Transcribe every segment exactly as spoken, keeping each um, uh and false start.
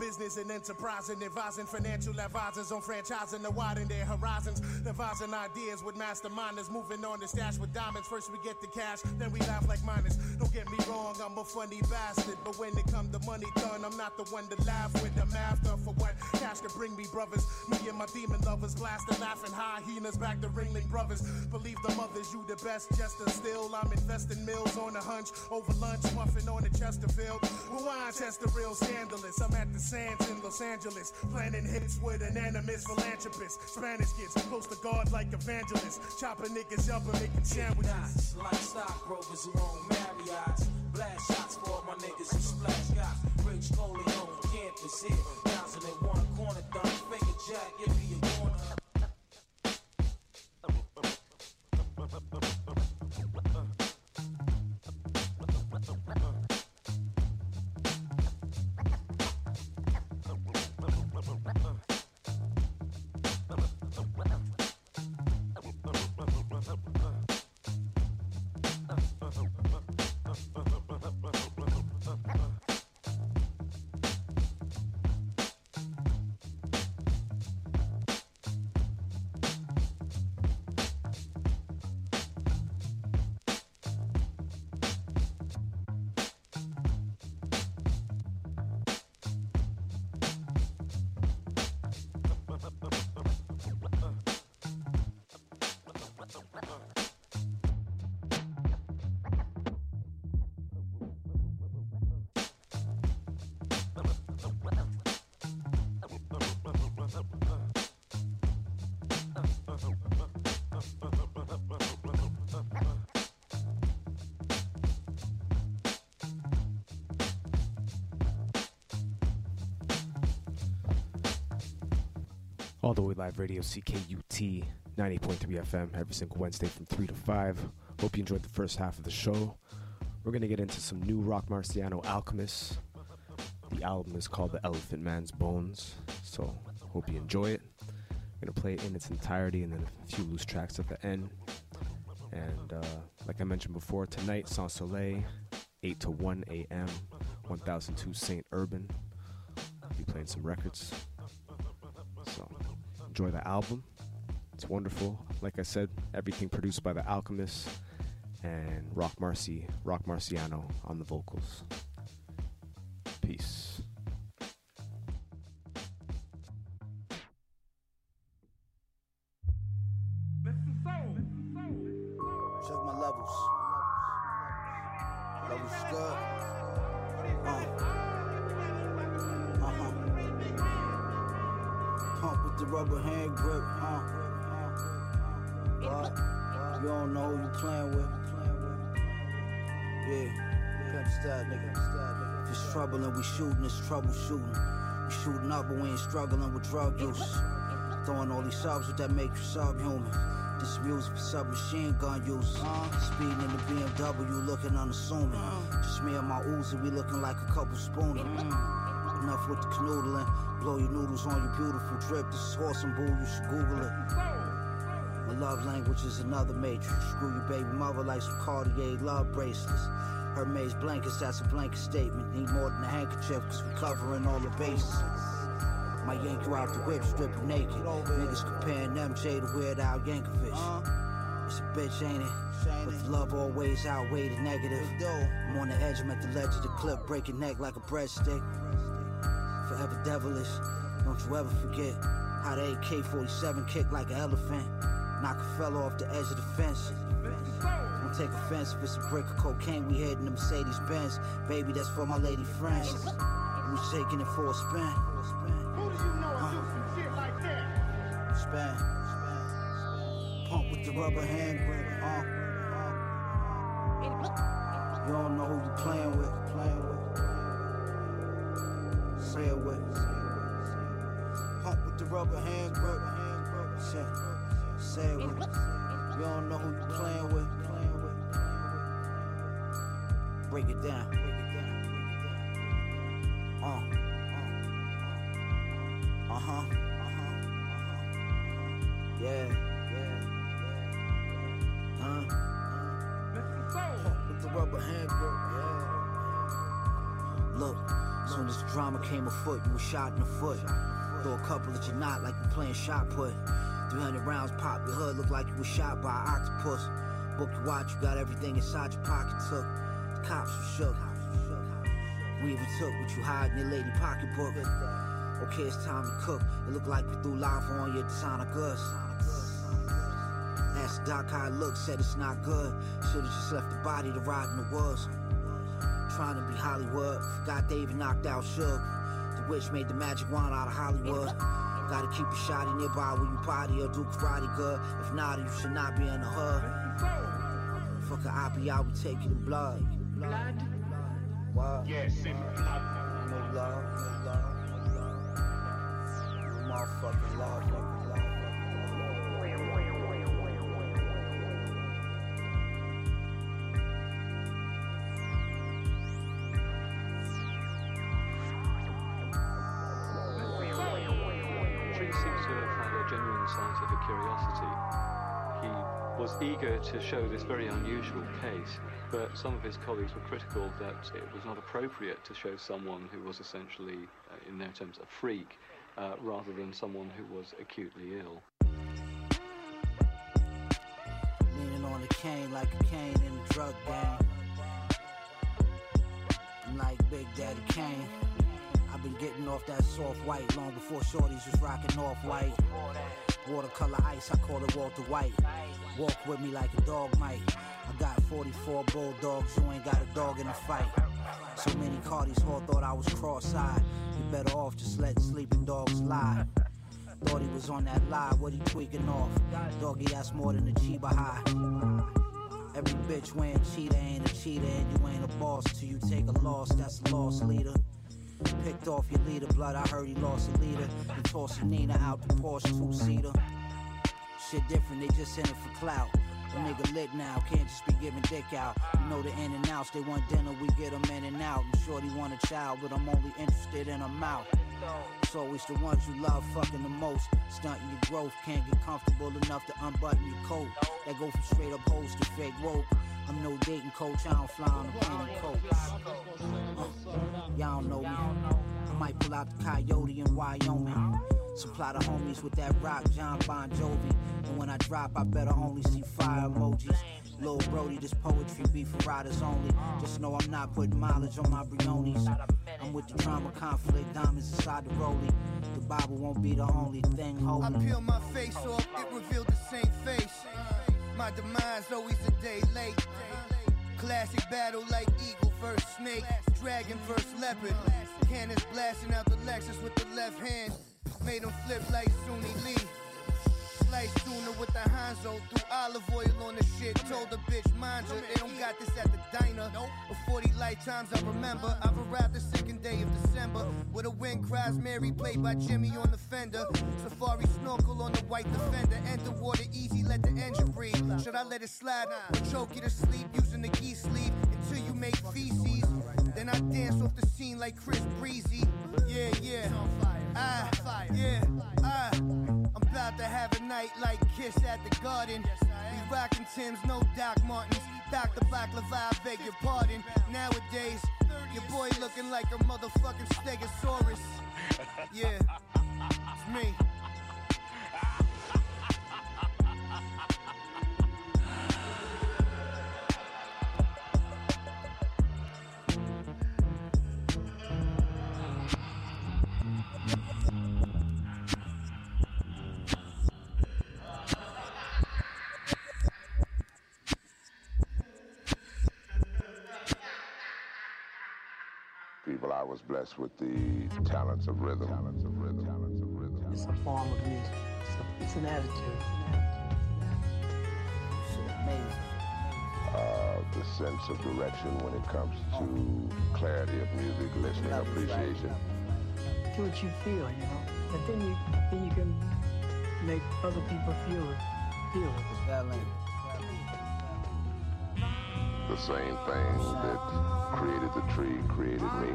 business and enterprising, advising financial advisors on franchising to widen their horizons, devising ideas with masterminders, moving on to stash with diamonds. First we get the cash, then we laugh like miners. Don't get me wrong, I'm a funny bastard, but when it come to money done, I'm not the one to laugh with. I'm after for what cash could bring me, brothers. Me and my demon lovers blasting, laughing hyenas back to Ringling Brothers. Believe the mothers, you the best jester. Still, I'm investing mills on a hunch over lunch, muffin on the Chesterfield. Rewind, Chester real scandalous. I'm at the Sands in Los Angeles, planning hits with an animist philanthropist. Spanish kids close to God like evangelists, chopping niggas up and making sandwiches. Like stockbrokers who own Marriott's, blast shots for all my niggas who splash got. Rich Coleon, campus here, thousand and one corner done, finger jack, if you corner. All the way live radio, C K U T ninety point three F M, every single Wednesday from three to five. Hope you enjoyed the first half of the show. We're going to get into some new Rock Marciano Alchemist. The album is called The Elephant Man's Bones, so hope you enjoy it. I'm going to play it in its entirety and then a few loose tracks at the end. And uh, like I mentioned before, tonight, Sans Soleil, eight to one a.m., one thousand two Saint Urban. I'll be playing some records. So enjoy the album. It's wonderful. Like I said, everything produced by The Alchemist and Rock Marcy, Rock Marciano on the vocals. Peace. Check my levels. Levels good. Uh. Uh-huh. Pump with the rubber hand grip. Uh. What? You don't know who you playing with. Yeah. Pimp style, nigga. If it's trouble and we shooting, it's troubleshooting. We shooting up, but we ain't struggling with drug use. Throwing all these subs with that make you subhuman. This music for submachine gun users. Uh, Speeding in the B M W, looking unassuming. Uh, Just me and my Uzi, we looking like a couple spooning. Mm. Enough with the canoodling. Blow your noodles on your beautiful trip. This is horse and bull, you should Google it. My love language is another matrix. Screw your baby mother like some Cartier love bracelets. Hermes blankets, that's a blanket statement. Need more than a handkerchief, cause we covering all the bases. My yank you out the whip, strip you naked. Niggas comparing M J to Weird Al Yankovic. Uh, it's a bitch, ain't it? But the love always outweigh the negative. I'm on the edge, I'm at the ledge of the cliff, breaking neck like a breadstick. Forever devilish, don't you ever forget how the A K forty-seven kick like an elephant. Knock a fella off the edge of the fence. Don't take offense if it's a brick of cocaine we hid in the Mercedes Benz. Baby, that's for my lady friends. We shaking it for a spin. Spin. Pump with the rubber hand grip. Uh. You don't know who you playing with. Playing with. Say it with. Pump with the rubber hand grip. Say, say it with. You don't know who you playing with. Playing with. Break it down. Break it down. Uh. Uh huh. Yeah, yeah, yeah. Huh? Huh? With the rubber hand grip, yeah. Look, Soon as the drama came afoot, you were shot in the foot. Throw a couple at your knot like you playing shot put. three hundred rounds pop your hood, look like you was shot by an octopus. Book your watch, you got everything inside your pocket took. The cops were shook. We even took what you hide in your lady pocketbook. Okay, it's time to cook. It looked like we threw lava on your designer goods. Asked Doc how it looked, said it's not good. Should've just left the body to rot in the woods. Trying to be Hollywood, forgot they even knocked out Suge. The witch made the magic wand out of Hollywood. Gotta keep a shotty nearby where you potty or do karate good. If not, you should not be in the hood. Fuck a I P, I would take you to blood. Blood? What? Yes, in blood. No love, no love, no love. No motherfucking love, fucking love. Scientific curiosity. He was eager to show this very unusual case, but some of his colleagues were critical that it was not appropriate to show someone who was essentially, uh, in their terms, a freak, uh, rather than someone who was acutely ill. Leaning on the cane like a cane in the drug game. I'm like Big Daddy Kane. I've been getting off that soft white long before shorties was rocking off white. Watercolor ice, I call it Walter White. Walk with me like a dog might. I got forty-four bulldogs, you ain't got a dog in a fight. So many Cardis all thought I was cross-eyed. You better off just letting sleeping dogs lie. Thought he was on that lie, what he tweaking off? Doggy, that's more than a Chiba high. Every bitch wearing cheetah ain't a cheetah, and you ain't a boss till you take a loss, that's a loss leader. Picked off your leader, blood, I heard he lost a leader. You tossing Nina out the Porsche two-seater. Shit different, they just in it for clout. A nigga lit now, can't just be giving dick out. You know the in and outs, they want dinner, we get them in and out. I'm sure they want a child, but I'm only interested in a mouth. It's always the ones you love fucking the most. Stunting your growth, can't get comfortable enough to unbutton your coat. That go from straight up hoes to fake woke. I'm no dating coach, I don't fly on a plane and coach. Uh, y'all don't know me. I might pull out the coyote in Wyoming. Supply the homies with that rock, John Bon Jovi. And when I drop, I better only see fire emojis. Lil Brody, this poetry be for riders only. Just know I'm not putting mileage on my Briones. I'm with the drama, conflict, diamonds inside the rollie. The Bible won't be the only thing holding. I peel my face off, it revealed the same face. My demise always a day late. Classic battle like eagle versus snake, dragon versus leopard. Cannons blasting out the Lexus with the left hand. Made him flip like Suni Lee. Slice tuna with the Hanzo, threw olive oil on the shit. Told the bitch, mind you, they don't got this at the diner. For forty lifetimes I remember, I've arrived the second day of December. With a wind cries Mary, played by Jimmy on the fender. Safari snorkel on the white Defender. Enter water easy, let the engine breathe. Should I let it slide or choke you to sleep using the geese sleeve until you make feces? Then I dance off the scene like Chris Breezy. Yeah, yeah, ah, yeah, ah. I'm about to have a night like Kiss at the Garden. We rockin' Timbs, no Doc Martens. Doctor Baklava, I beg your pardon. Nowadays, your boy looking like a motherfucking Stegosaurus. Yeah, it's me. People, I was blessed with the talents of rhythm. Talents of rhythm. Talents of rhythm. It's a form of music. It's, a, it's an attitude. Shit, amazing. Uh, the sense of direction when it comes to clarity of music, listening, appreciation. Do what you feel, you know, and then you then you can make other people feel it. Feel it. The same thing that created the tree created me.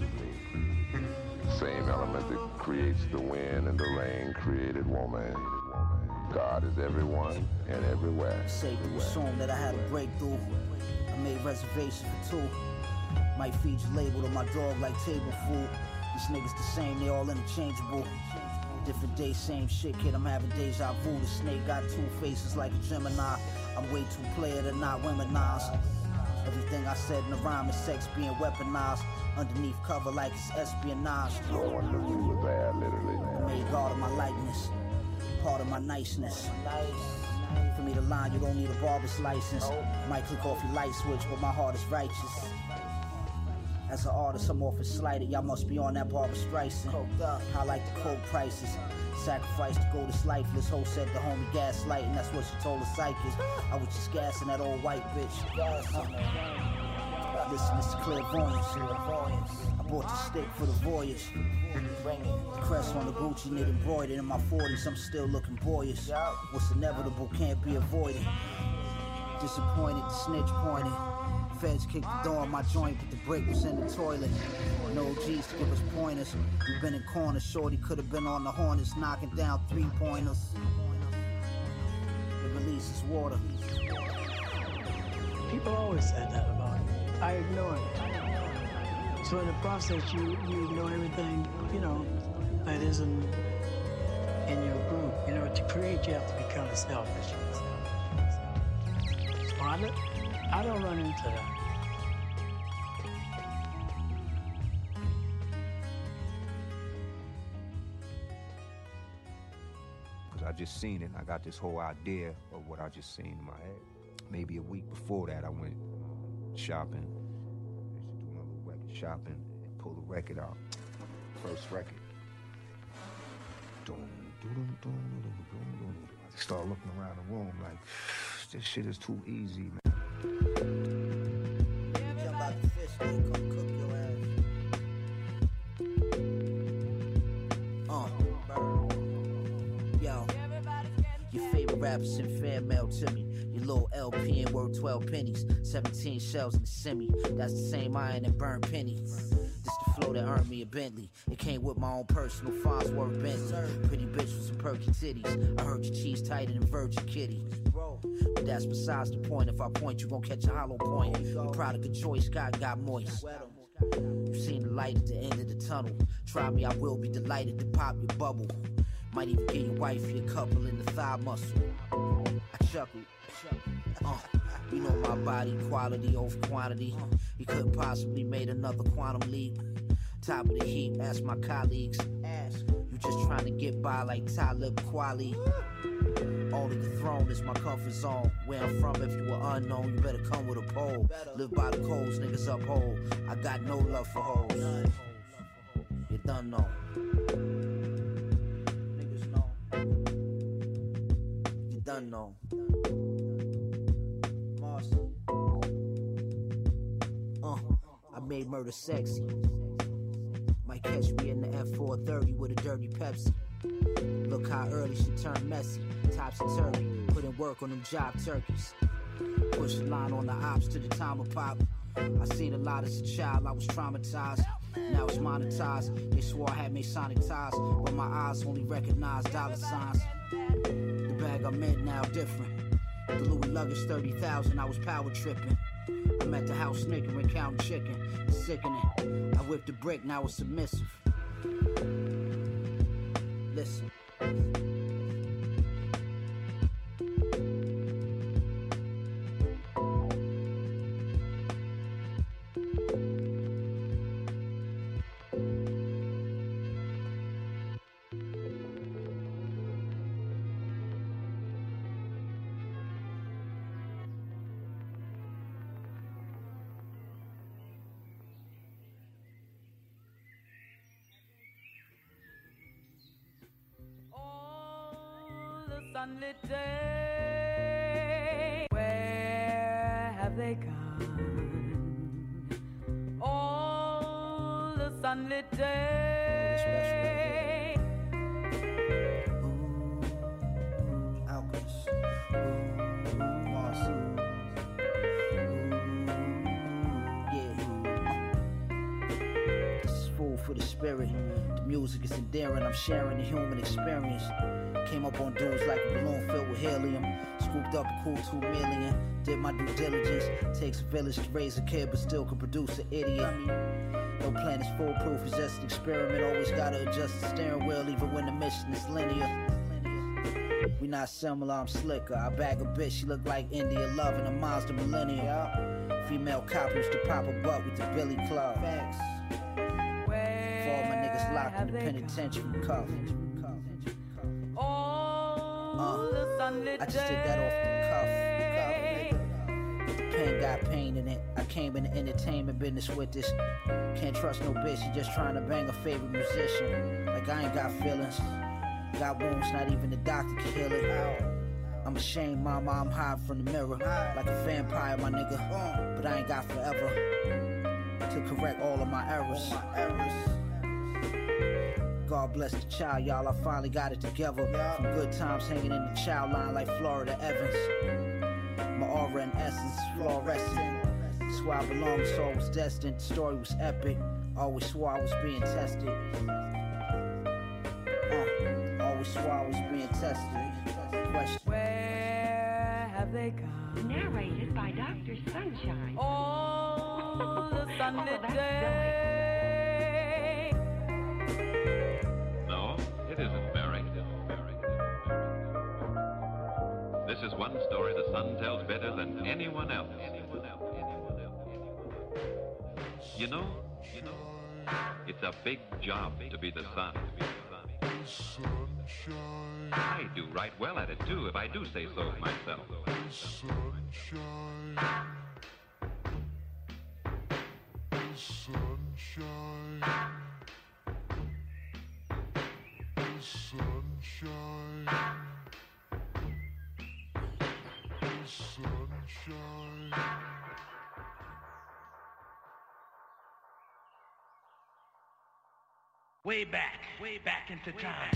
Same element that creates the wind and the rain created woman. God is everyone and everywhere. Sacred assumed that I had a breakthrough. I made reservations for two. Might feed you label to my dog like table food. These niggas the same, they all interchangeable. Different day, same shit, kid, I'm having deja vu. The snake got two faces like a Gemini. I'm way too player to not womanize. Everything I said in the rhyme is sex being weaponized. Underneath cover like it's espionage. No one knew you were there, literally. I made God of my likeness, part of my niceness. For me to line, you don't need a barber's license. Might click off your light switch, but my heart is righteous. As an artist, I'm often slighted. Y'all must be on that Barbra Streisand. I like the coke prices. Sacrifice to go this lifeless. Ho said the homie gaslighting. That's what she told the psychics. I was just gassing that old white bitch. Uh, listen, this is clairvoyance. I bought the stick for the voyage. The crest on the Gucci knit embroidered. In my forties, I'm still looking boyish. What's inevitable can't be avoided. Disappointed, the snitch pointed. Feds kicked the door on my joint, but the brick was in the toilet. No G's to give us pointers. We've been in corners, shorty could have been on the Hornets, knocking down three pointers. The release is water. People always said that about me. I ignored it. So in the process, you, you ignore everything, you know, that isn't in your group. You know, to create, you have to be kind of selfish. So I don't, I don't run into that. I just seen it and I got this whole idea of what I just seen in my head. Maybe a week before that I went shopping. I used to do my little record shopping and pull the record out. First record. Dum, dum, dum, dum, dum, dum. I just started looking around the room like, this shit is too easy, man. Jump out the fish, man. Come cook your ass. Uh, bird. Yo. Your favorite rappers send fan mail to me. Your little L P and worth twelve pennies. seventeen shells in the semi. That's the same iron that burned pennies. This the flow that earned me a Bentley. It came with my own personal Farnsworth Bentley. Pretty bitch with some perky titties. I heard your cheese tighter than Virgin Kitty. But that's besides the point. If I point, you gon' catch a hollow point. Your product of choice, God got moist. You've seen the light at the end of the tunnel. Try me, I will be delighted to pop your bubble. Might even get your wifey a couple in the thigh muscle. I chuckle. Uh, you know my body, quality over quantity. You couldn't possibly made another quantum leap. Top of the heap, ask my colleagues. You just trying to get by like Talib Kweli. Only the throne is my comfort zone. Where I'm from, if you were unknown, you better come with a pole. Live by the codes, niggas uphold. I got no love for hoes. You done know. You done know. Marcy. Uh, I made murder sexy. Might catch me in the F four thirty with a dirty Pepsi. Look how early she turned messy. Topsy-turvy, put in work on them job turkeys. Push the line on the ops to the time of pop. I seen a lot as a child, I was traumatized. Now it's monetized. They swore I had Masonic ties, but my eyes only recognize dollar signs. The bag I'm in now different. The Louis luggage thirty thousand, I was power tripping. I'm at the house snickering, counting chicken. It's sickening. I whipped a brick, now it's submissive. Listen. Sunlit day, where have they gone? All the sunlit day. Ooh, Alchemist. Ooh, Marcy. Ooh, yeah. Uh, this is food for the spirit. The music is endearing. I'm sharing the human experience. Came up on dudes like a balloon filled with helium. Scooped up a cool two million. Did my due diligence. Takes a village to raise a kid, but still could produce an idiot. No plan is foolproof, it's just an experiment. Always gotta adjust the steering wheel, even when the mission is linear. We not similar, I'm slicker. I bag a bitch, she look like India Love in a Mazda Millennium. Female cop used to pop a butt with the Billy Club. Facts. For all my niggas locked in the penitentiary cuff. Uh, I just did that off the cuff. The pen got pain in it. I came in the entertainment business with this. Can't trust no bitch, she just trying to bang a favorite musician. Like I ain't got feelings. Got wounds, not even the doctor can heal it. I'm ashamed, mama, I'm hiding from the mirror. Like a vampire, my nigga. But I ain't got forever to correct all of my errors. God bless the child, y'all. I finally got it together. From good times hanging in the child line like Florida Evans. My aura and essence is fluorescent. That's where I belong, the soul was destined. The story was epic. Always swore I was being tested. Uh, always swore I was being tested. Question. Where have they gone? Narrated by Doctor Sunshine. All the sunlit day. No, it isn't Barry. This is one story the sun tells better than anyone else. You know, you know, it's a big job to be the sun. I do right well at it too, if I do say so myself. Sunshine. Sunshine. Sunshine. Sunshine. Way back, way back into time.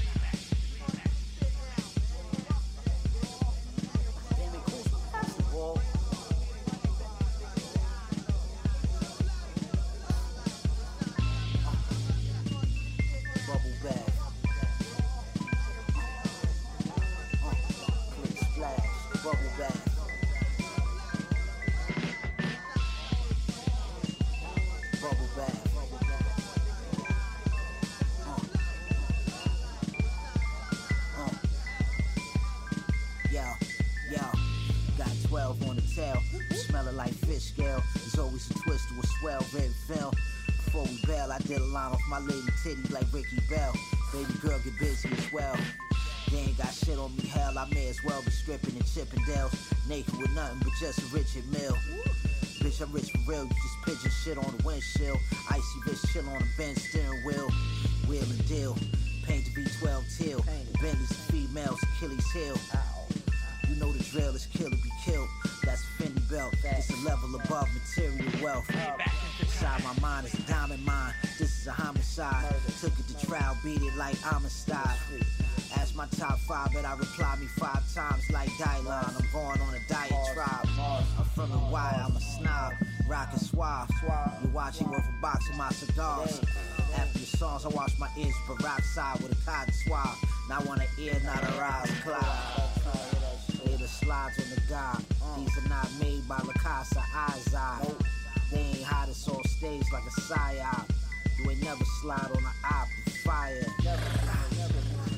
Titty like Ricky Bell. Baby girl get busy as well. They ain't got shit on me, hell, I may as well be stripping in Chippendales. Naked with nothing but just a Richard Mill. Bitch, I'm rich for real, you just pigeon shit on the windshield. Icy wrist chill on the Benz steering wheel. Wheel and deal, paint the V twelve teal. Bentley's for females, Achilles heel. You know the drill, is kill to be killed. That's a Fendi belt, it's a level above material wealth. Inside my mind is a diamond mine. This is a homicide. Took it to trial, beat it like Amistad. Ask my top five, but I reply me five times like Dylon. I'm going on a diet tribe. I'm from the wire, I'm a snob. Rockin' suave. You watching worth a box of my cigars. After your songs, I wash my ears peroxide with a cotton swab. Not one ear, not a rise cloud. Lay the slides on the god. These are not made by La Casa Izod. They ain't hot as on stage like a psyop. You ain't never slide on an op with fire. Never, never,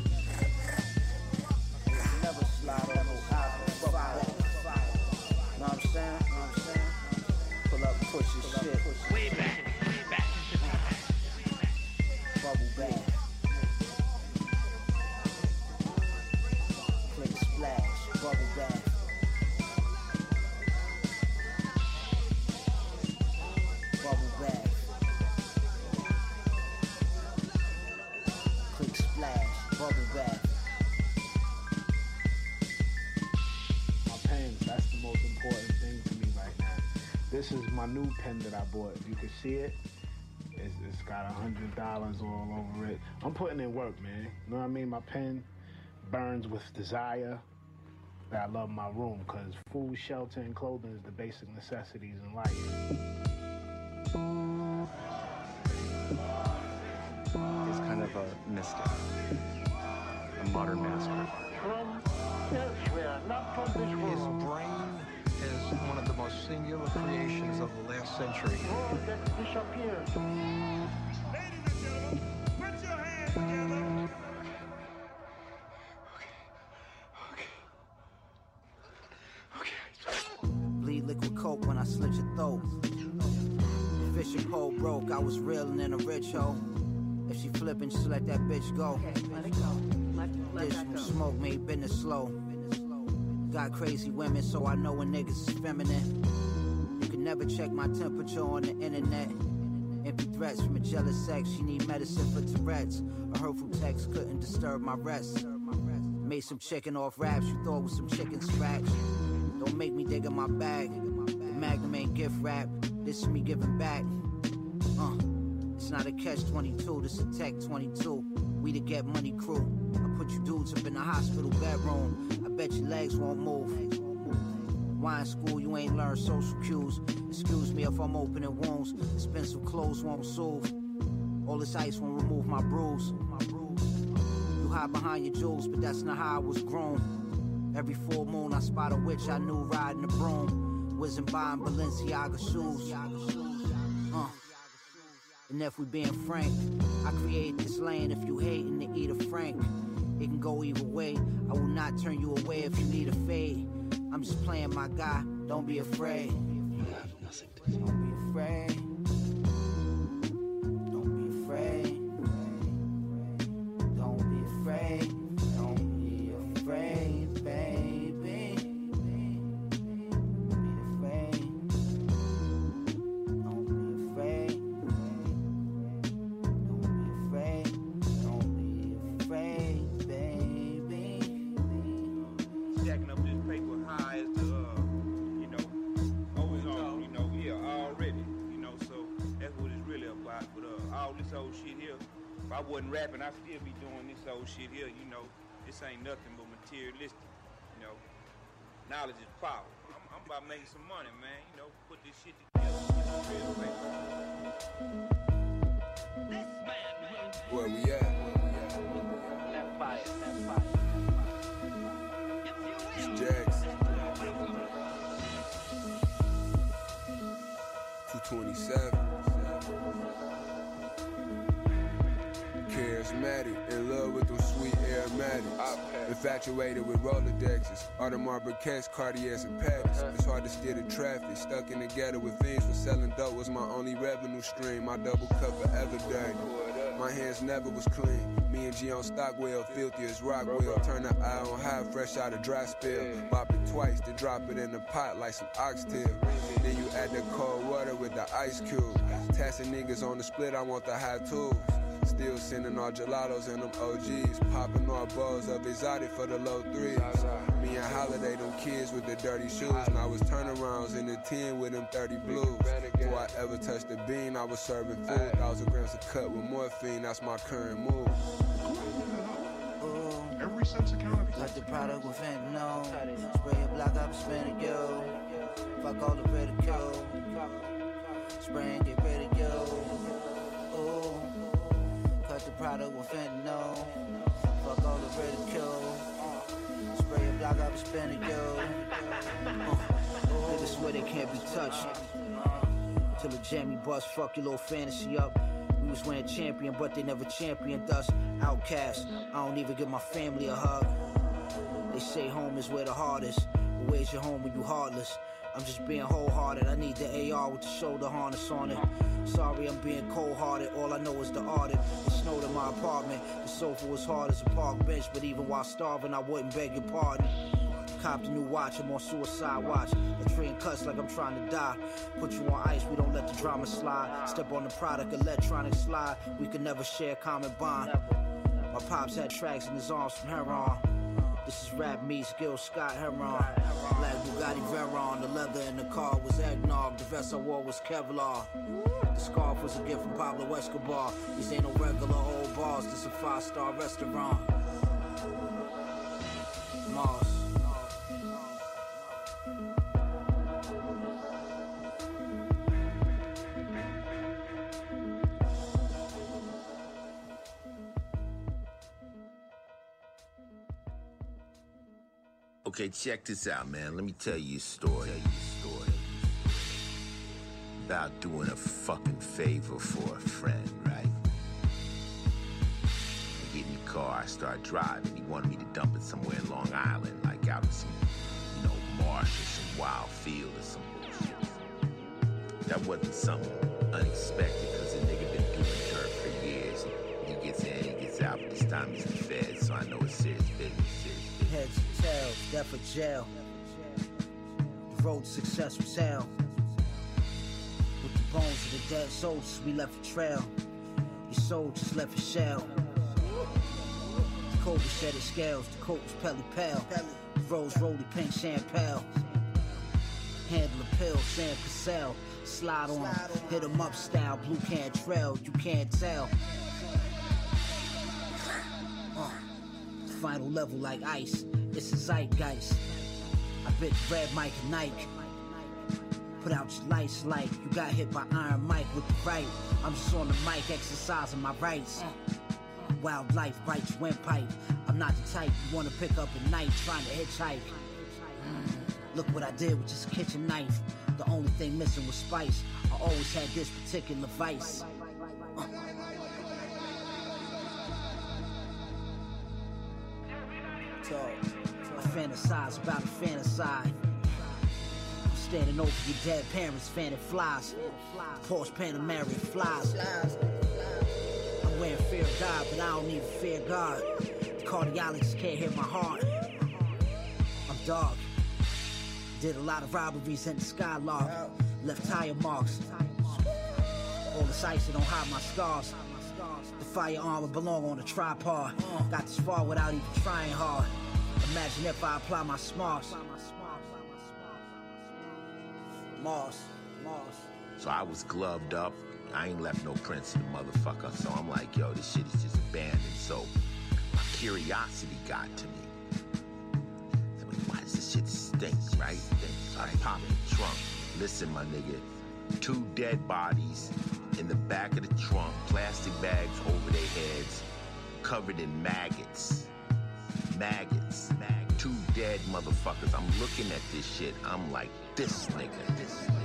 never slide on no op with fire. Know what I'm saying? Know what I'm saying? Pull up, push your shit. Way back, way back into time. Bubble bath. Click splash, bubble bath. This is my new pen that I bought. You can see it. It's, it's got a hundred dollars all over it. I'm putting in work, man. You know what I mean? My pen burns with desire. That I love my room because food, shelter, and clothing is the basic necessities in life. It's kind a mystic, a modern master. From elsewhere, not from this world. His brain is one of the most singular creations of the last century. Oh, that disappeared. Ladies and gentlemen, put your hands together. Bleed liquid coke when I slit your throat. Fishing pole broke, I was reeling in a rich hoe. If she flippin', just let that bitch go. Let it go. Let, let Dish that from go. smoke, made business slow. Got crazy women, so I know when niggas is feminine. You can never check my temperature on the internet. Empty threats from a jealous ex, she need medicine for Tourette's. A hurtful text couldn't disturb my rest. Made some chicken off wraps, you thought was some chicken scratch. Don't make me dig in my bag. The Magnum ain't gift wrap, this is me giving back. Uh, it's not a catch twenty-two, this a tech twenty-two. We the get money crew. I put you dudes up in the hospital bedroom. I bet your legs won't move. Wine school, you ain't learned social cues. Excuse me if I'm opening wounds. Expensive clothes won't soothe. All this ice won't remove my bruise. You hide behind your jewels, but that's not how I was grown. Every full moon I spot a witch I knew riding a broom. Wasn't buying Balenciaga shoes. Uh. And if we being frank, I create this lane if you hating to eat a frank. It can go either way. I will not turn you away if you need a fade. I'm just playing my guy, don't be afraid. You have nothing to say. Don't be afraid. Don't be afraid. Don't be afraid. Don't be afraid, baby. Don't be afraid. Don't be afraid. Don't be afraid. Don't be afraid, baby. Stacking up this paper high as the, uh, you know, always on, you know, yeah, already, you know, so that's what it's really about. But uh, all this old shit here, if I wasn't rapping, I'd still be doing this old shit here, you know. This ain't nothing but materialistic, you know. Knowledge is power. I'm, I'm about making some money, man, you know, put this shit together. Real quick. This man will Where we at? that fire, that fire. It's Jax. two twenty-seven. Charismatic, in love with them sweet aromatics. Infatuated with Rolodexes, Audemars Briquettes, Cartiers, and Patties. It's hard to steer the traffic, stuck in the ghetto with fiends for selling dope was my only revenue stream. My double cup forever day. My hands never was clean. Me and G on Stockwell, filthy as Rockwell. Turn the eye on high, fresh out of dry spill. Bop it twice, then drop it in the pot like some oxtail. Then you add the cold water with the ice cube. Tassing niggas on the split, I want the high tools. Still sending all gelatos and them O Gs. Popping all bowls of exotic for the low threes. Me and Holiday, them kids with the dirty shoes. And I was turnarounds in the ten with them thirty blues. Before I ever touched the bean, I was serving food. Thousand grams of cut with morphine, that's my current move. Every sense account. Like the product with fentanyl. Spray a block up, spin a yo. Fuck all the ridicule. Spray and get rid of yo. Ooh. Cut the product with fentanyl. Fuck all the ridicule. Spray a block up, spin a yo. Uh, niggas swear they can't be touched. Till the jammy bust, fuck your little fantasy up. We was winning champion, but they never championed us. Outcast, I don't even give my family a hug. They say home is where the heart is. But where's your home when you heartless? I'm just being wholehearted. I need the A R with the shoulder harness on it. Sorry, I'm being cold-hearted. All I know is the audit. It snowed in my apartment. The sofa was hard as a park bench, but even while starving, I wouldn't beg your pardon. Copped a new watch, I'm on suicide watch. A train cuts like I'm trying to die. Put you on ice, we don't let the drama slide. Step on the product, electronic slide. We can never share a common bond. My pops had tracks in his arms from Heron. This is rap meets Gil Scott Heron. Black Bugatti Veyron. The leather in the car was eggnog. The vest I wore was Kevlar. The scarf was a gift from Pablo Escobar. These ain't no regular old bars. This a five-star restaurant. Mars. Okay, check this out, man. Let me tell you a story. Tell you a story about doing a fucking favor for a friend, right? I get in the car, I start driving. He wanted me to dump it somewhere in Long Island, like out in some, you know, marsh or some wild field or some bullshit. That wasn't something unexpected, because the nigga been doing dirt for years. He gets in, he gets out, but this time he's in the feds, so I know it's serious business, serious business. Heads or tails, death or jail. The road to success was hell. With the bones of the dead soldiers, we left a trail. Your soldiers left a shell. The cobra shed his scales, the coat was pelly pale. The rose roly pink champagne. Handle a pill, Sam Cassell. Slide on him, hit him up style, blue can trail, you can't tell. Uh, final level like ice, it's a zeitgeist. I bet Red Mike and Nike. Put out your lights like you got hit by Iron Mike with the right. I'm just on the mic exercising my rights. Wildlife bites your windpipe. I'm not the type you wanna pick up at night trying to hitchhike. Mm, look what I did with just a kitchen knife. The only thing missing was spice. I always had this particular vice. Uh. So, I fantasize about a fantaside. I'm standing over your dead parents, fanning flies. Porsche Panamera flies. I'm wearing fear of God, but I don't even fear God. The cardiologist can't hear my heart. I'm dark. Did a lot of robberies in the Skylark. Left tire marks. All this ice, it don't hide my scars. The firearm would belong on a tripod. Got this far without even trying hard. Imagine if I apply my smarts. Mars, Mars. So I was gloved up. I ain't left no prints in the motherfucker. So I'm like, yo, this shit is just abandoned. So my curiosity got to me. Why does this shit stink, right? So I pop in the trunk. Listen, my nigga, two dead bodies in the back of the trunk, plastic bags over their heads, covered in maggots. Maggots. Mag- two dead motherfuckers. I'm looking at this shit. I'm like, this nigga, this nigga.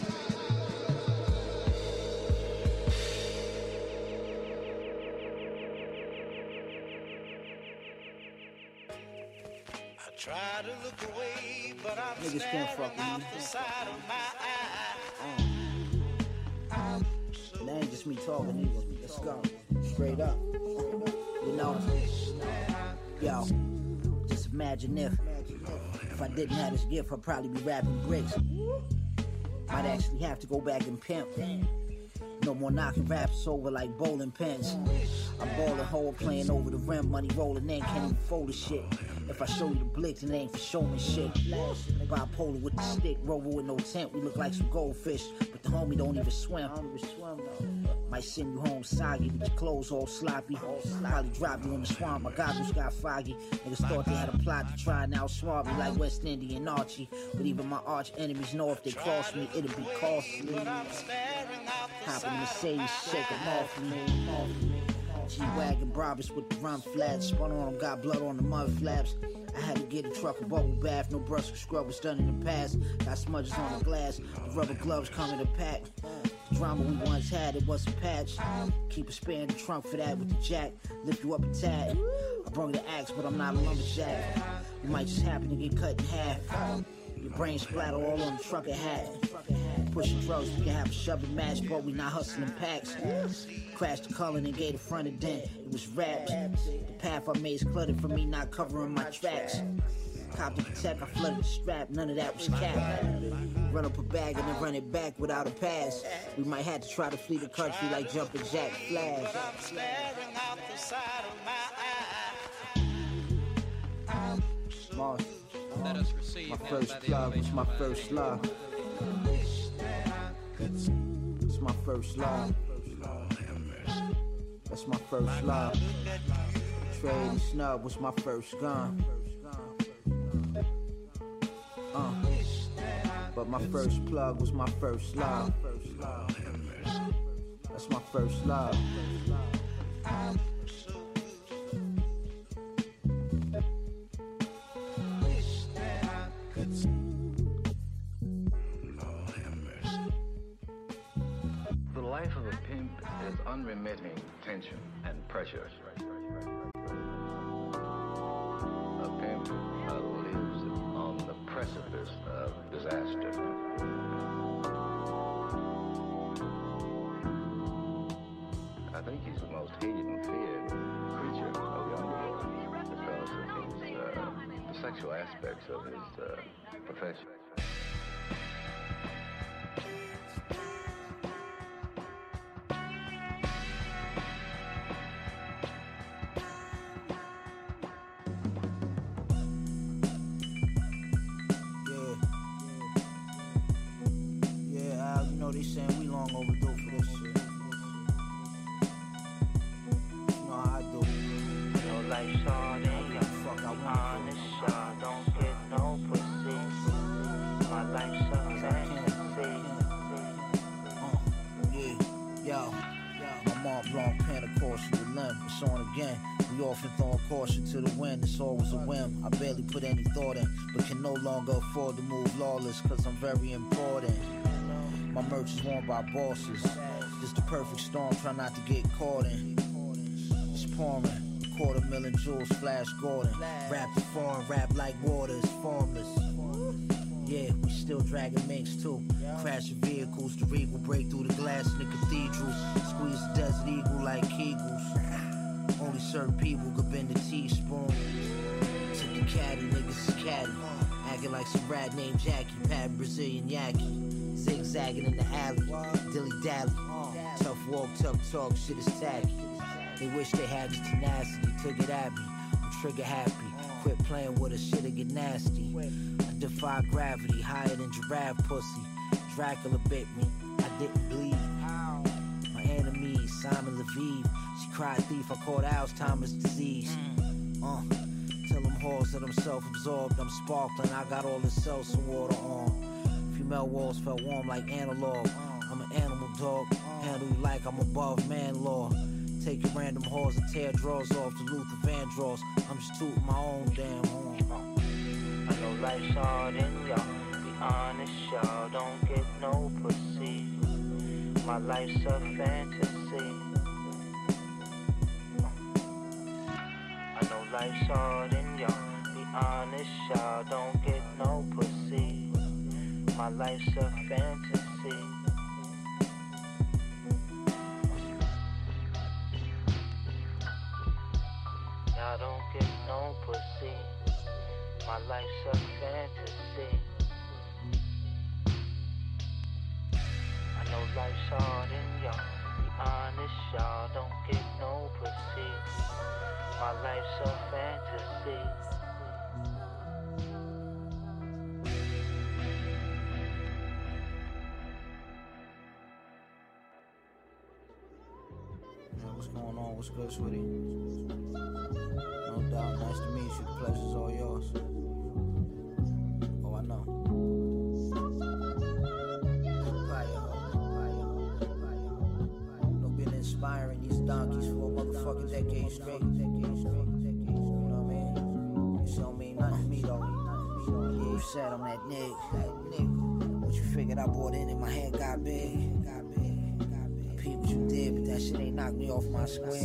Try to look away, but I'm niggas can't fuck staring out with the me. side of my eye. Um, it ain't just me talking either. Let's go. Straight up. You know? Yo, just imagine if if I didn't have this gift, I'd probably be rapping bricks. Might actually have to go back and pimp. No more knocking raps over like bowling pins. I'm ballin' hole, playing over the rim, money rolling in, can't even fold the shit. If I show you the blicks, it ain't for showman shit. Bipolar with the stick, rover with no tent, we look like some goldfish, but the homie don't even swim. Might send you home soggy with your clothes all sloppy. Probably drop you in the swamp, my goggles got foggy. Niggas thought they had a plot to try and outsmart me like West Indian Archie. But even my arch enemies know if they cross me, it'll be costly. Hop in the Mercedes, shake them off me. G-Wagon Brabus with the run flats. Spun on them, got blood on the mud flaps. I had to get a truck a bubble bath. No brush or scrub was done in the past. Got smudges on the glass. The rubber gloves come in a pack. The drama we once had, it was a patch. Keep a spare in the trunk for that with the jack. Lift you up a tad. I brung the axe, but I'm not a lumberjack. You might just happen to get cut in half. Your brain splatter all on the trucker hat. Pushing drugs, we can have a shoving match, but we not hustling packs. Crashed the color and gave the front a dent. It was wrapped. The path I made is cluttered for me not covering my tracks. Cop to protect, I flooded the strap, none of that was cap. Run up a bag and then run it back without a pass. We might have to try to flee the country like Jumpin' Jack Flash. Mars, Let us receive my him first by the plug was my ovation. first love. It's my first love. That's my first love. Trade and snub was my first gun. Uh, but my first plug was my first love. That's my first love. unremitting tension and pressure. A pimp uh, lives on the precipice of disaster. I think he's the most hated and feared creature of the underworld because of his, uh, the sexual aspects of his uh, profession. They saying we long overdue for this shit. You know how I do. No life short ain't young. Fuck, I want honest shot. Don't get no pussy. My life's a fantasy. Uh, yeah, yo. My Mont Blanc pen, of course, you would limp. It's on again. We often throw caution to the wind. It's always a whim. I barely put any thought in, but can no longer afford to move lawless, cause I'm very important. My merch is worn by bosses. It's the perfect storm, try not to get caught in. It's pouring, a quarter million jewels, Flash Gordon. Rap the foreign, rap like water, it's formless. Yeah, we still dragging minks too. Crashing vehicles, the regal break through the glass in the cathedrals. Squeeze the desert eagle like Kegels. Only certain people could bend the teaspoon. Took the caddy, niggas is caddy. Acting like some rat named Jackie, patting Brazilian Yaki. Zigzagging in the alley, dilly-dally. Tough walk, tough talk, shit is tacky. They wish they had the tenacity to get at me. I'm trigger happy, quit playing with a shit'll get nasty. I defy gravity, higher than giraffe pussy. Dracula bit me, I didn't bleed. My enemy, Simon Leviev. She cried thief, I caught Alzheimer's disease. Uh, tell them whores that I'm self-absorbed, I'm sparkling, I got all the seltzer water on. Female walls felt warm like analog. I'm an animal dog, handle you like I'm above man law. Taking random whores and tear drawers off the Luther Vandross. I'm just tooting my own damn horn. I know life's hard and y'all, be honest, y'all don't get no pussy. My life's a fantasy. I know life's hard and y'all, be honest, y'all don't get no pussy. My life's a fantasy. Y'all don't get no pussy. My life's a fantasy. I know life's hard and y'all, be honest, y'all don't get no pussy. My life's a fantasy. What's going on? What's good, sweetie? No doubt, nice to meet you. The pleasure's all yours. Oh, I know. No been inspiring these donkeys for a motherfucking decade straight. You know what I mean? You don't mean nothing to me, though. Yeah, you said I'm that nigga. What you figured I bought in and my head got big? Got big. What you did, but that shit ain't knocked me off my square.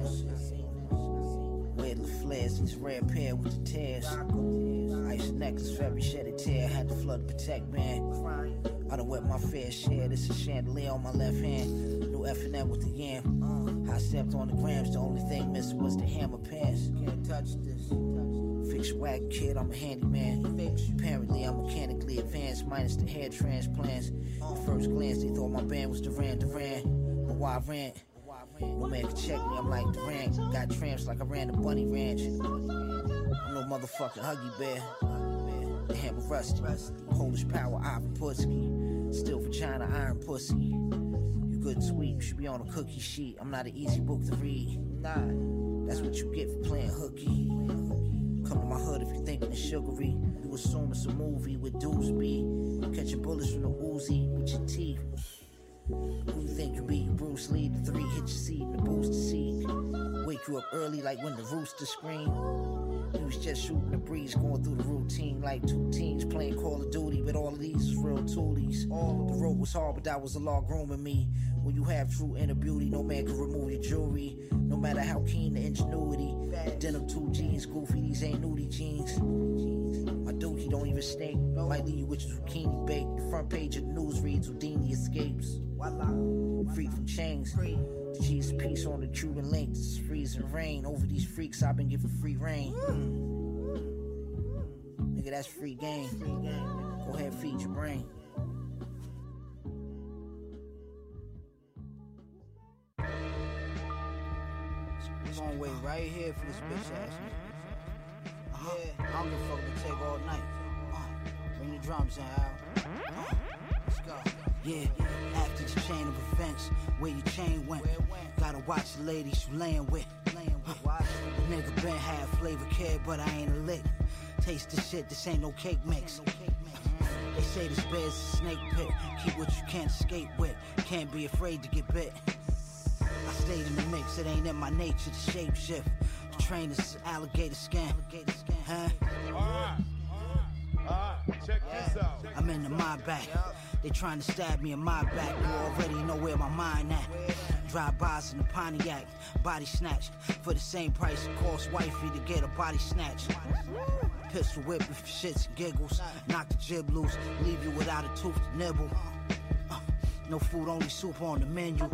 Wear the flares, this red pair with the tears. Ice necklace for every shedded tear. Had to flood to protect, man. I done wet my fair share. This is chandelier on my left hand. New F and M with the yam. I stepped on the grams. The only thing missing was the hammer pants. Can't touch this. Fix your whack kid, I'm a handyman. Apparently, I'm mechanically advanced, minus the hair transplants. At first glance, they thought my band was Duran Duran. But why I ran? No man can check me, I'm like Durant. Got tramps like I ran the bunny ranch. I'm no motherfucking Huggy Bear. The hammer rusty. Polish power, Ivan Putski. Still vagina, iron pussy. You good and sweet, you should be on a cookie sheet. I'm not an easy book to read. Nah, that's what you get for playing hooky. Come to my hood if you thinking it's sugary. You assume it's a movie with dudes be catching bullets from the Uzi with your teeth. Who you think you be? Bruce Lee, the three hit your seat in the booster seat. Wake you up early like when the rooster scream. We was just shooting the breeze, going through the routine like two teens playing Call of Duty, but all of these was real toolies. The road was hard, but that was the law grooming me. When you have true inner beauty, no man can remove your jewelry, no matter how keen the ingenuity. Denim two jeans, goofy, these ain't nudie jeans. My dookie don't even stink. Might leave you with your zucchini baked. The front page of the news reads Houdini escapes. Free from chains. The G's piece on the Cuban link. This is freezing rain. Over these freaks, I've been giving free reign. Nigga, that's free game. Go ahead, feed your brain. We're gonna wait right here for this bitch ass nigga. Uh-huh. Yeah, I don't give a fuck if it take all night. Uh, bring the drums in, Al. Uh, let's go. Yeah, after the chain of events, where your chain went. Gotta watch the ladies you laying with. Uh, the nigga been half flavor kid, but I ain't a lick. Taste the shit, this ain't no cake mix. They say this bed's a snake pit. Keep what you can't escape with. Can't be afraid to get bit. I stayed in the mix, it ain't in my nature to shape shift. The train is alligator skin. Huh? Alright, alright, check this out. I'm in the mind back. They trying to stab me in my back. You already know where my mind at. Drive-bys in the Pontiac, body snatch. For the same price it costs wifey to get a body snatch. Pistol whip for shits and giggles. Knock the jib loose, leave you without a tooth to nibble. Uh, no food, only soup on the menu.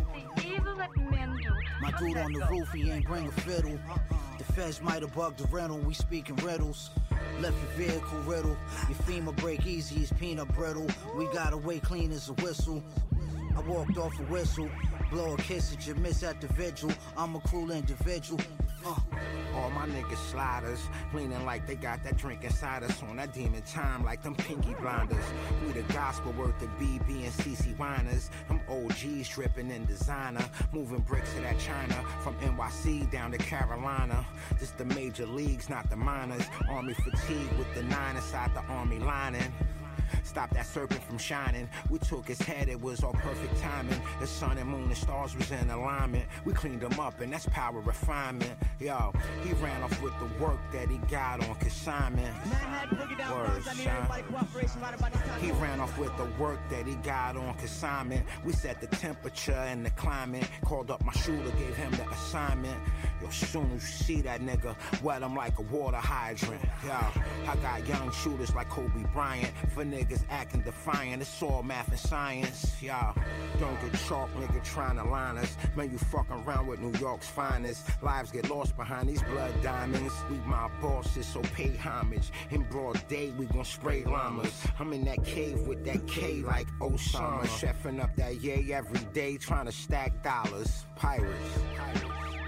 My dude on the roof, he ain't bring a fiddle. The feds might have bugged the rental, we speaking riddles. Left your vehicle riddle. Your femur break easy as peanut brittle. We got away clean as a whistle. I walked off a whistle. Blow a kiss at your miss at the vigil. I'm a cruel individual. Uh. All my niggas sliders, leaning like they got that drink inside us. On that demon time like them pinky blinders. We the gospel worth of B B and C C Winers. Them O Gs dripping in designer. Moving bricks to that China. From N Y C down to Carolina. This the major leagues, not the minors. Army fatigue with the nine inside the army lining. Stop that serpent from shining. We took his head, it was all perfect timing. The sun and moon and stars was in alignment. We cleaned him up and that's power refinement. Yo, he ran off with the work that he got on consignment. Words, he ran off with the work that he got on consignment. We set the temperature and the climate. Called up my shooter, gave him the assignment. Yo, soon as you see that nigga, wet him like a water hydrant. Yo, I got young shooters like Kobe Bryant. For niggas acting defiant, it's all math and science. Y'all, don't get chalk, nigga trying to line us. Man, you fucking around with New York's finest. Lives get lost behind these blood diamonds. We my bosses, so pay homage. In broad day, we gon' spray llamas. I'm in that cave with that K like Osama. Chefing up that yay every day, trying to stack dollars. Pirates. Pirates.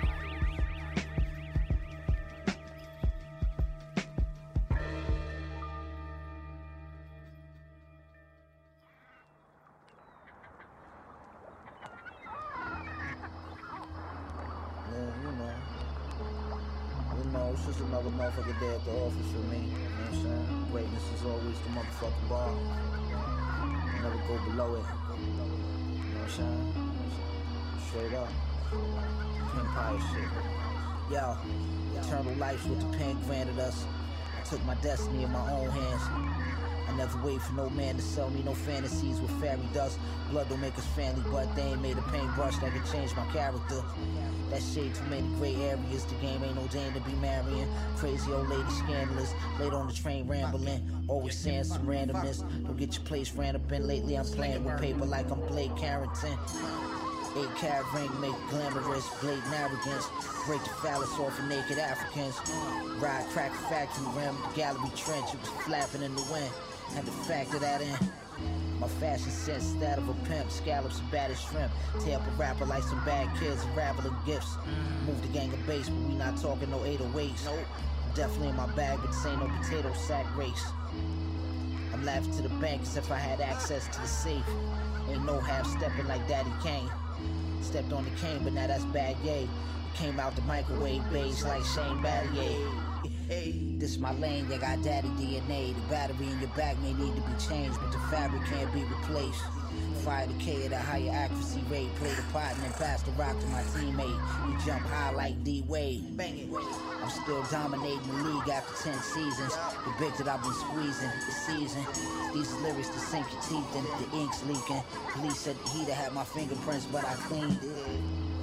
It's just another motherfucker there at the office with me. You know what I'm saying? Greatness is always the motherfucking bar. Never go below it. You know what I'm saying? Straight up. Empire shit. Yo, eternal life's what the pen granted us. I took my destiny in my own hands. I never wait for no man to sell me no fantasies with fairy dust. Blood don't make us family, but they ain't made a paintbrush that can change my character. That shade too many gray areas. The game ain't no Dane to be marrying. Crazy old lady scandalous. Late on the train rambling. Always saying some randomness. Don't get your place ran up in. Lately I'm playing with paper like I'm Blake Carrington. Eight carat ring make glamorous. Blatant arrogance. Break the phallus off of naked Africans. Ride crack a factory rim. The gallery trench. It was flapping in the wind. Had to factor that in. My fashion sense, that of a pimp. Scallops and battered shrimp. Tear up a rapper like some bad kids, unraveling gifts. Move the gang of bass, but we not talking no eight oh eights. Nope. I'm definitely in my bag, but this ain't no potato sack race. I'm laughing to the bank as if I had access to the safe. Ain't no half stepping like Daddy Kane. Stepped on the cane, but now that's bad yay. Came out the microwave beige like Shane Battier. Hey, this my lane, you got daddy D N A. The battery in your back may need to be changed, but the fabric can't be replaced. fire decay at a higher accuracy rate. Play the pot and then pass the rock to my teammate. You jump high like D-Wade. Bang it. I'm still dominating the league after ten seasons. The bitch that I've been squeezing this season. These lyrics to sink your teeth in, the ink's leaking. Police said the heater had my fingerprints, but I cleaned it.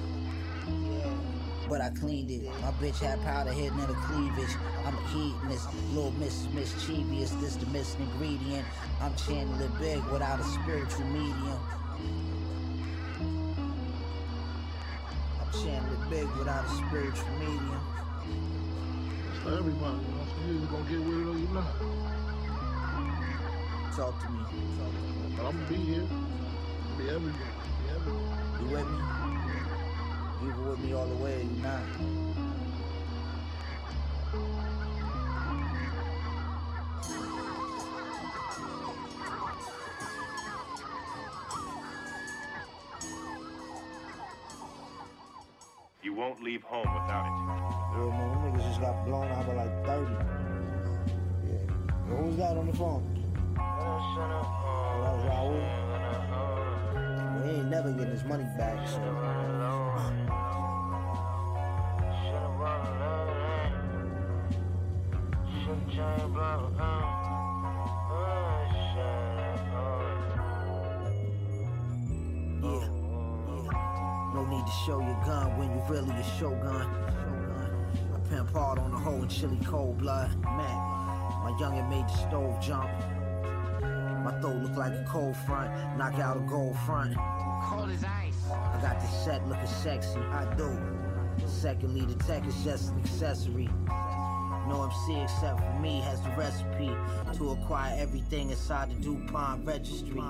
But I cleaned it. My bitch had powder hidden in her cleavage. I'm heating this. Little Miss Mischievous, this the missing ingredient. I'm channeling big without a spiritual medium. I'm channeling big without a spiritual medium. It's for everybody, you know. So you're gonna get with it or you're not. Talk to me. Talk to me. But I'm gonna be here. I'll be everywhere. Be everywhere. You with me? You either with me all the way or you not. You won't leave home without it. Yeah, man, them niggas just got blown out by like thirty. Yeah. Yo, who's that on the phone? Oh, that was Raul. Well, he ain't never getting his money back, so. No need to show your gun when you really a shogun. I pimp hard on the hoe in chili cold blood. Man, my youngin' made the stove jump. My throat look like a cold front. Knock out a gold front. Cold as ice. I got this set looking sexy. I do. Secondly, the tech is just an accessory. No M C except for me has the recipe to acquire everything inside the DuPont registry.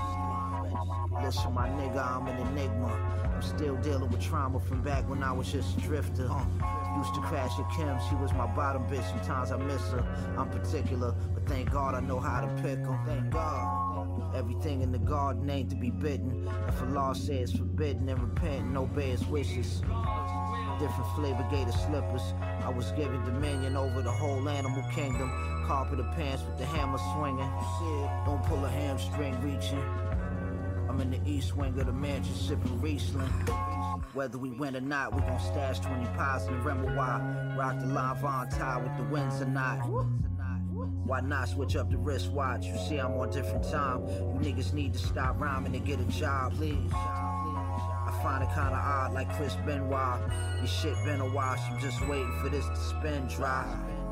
Listen, my nigga, I'm an enigma. I'm still dealing with trauma from back when I was just a drifter. Uh, used to crash at Kim, she was my bottom bitch. Sometimes I miss her. I'm particular, but thank God I know how to pick 'em. Thank God. Everything in the garden ain't to be bitten. If a law says forbidden, then repent and obey his wishes. Different flavor gator slippers. I was given dominion over the whole animal kingdom. Carpet of pants with the hammer swinging. Don't pull a hamstring reaching. I'm in the east wing of the mansion sipping Riesling. Whether we win or not, we gon' stash twenty pies in the Remoir. Rock the line Von tie with the winds or not. Why not switch up the wristwatch? You see I'm on different time. You niggas need to stop rhyming and get a job, please. I find it kinda odd like Chris Benoit. Your shit been a wash, I'm just waiting for this to spin dry.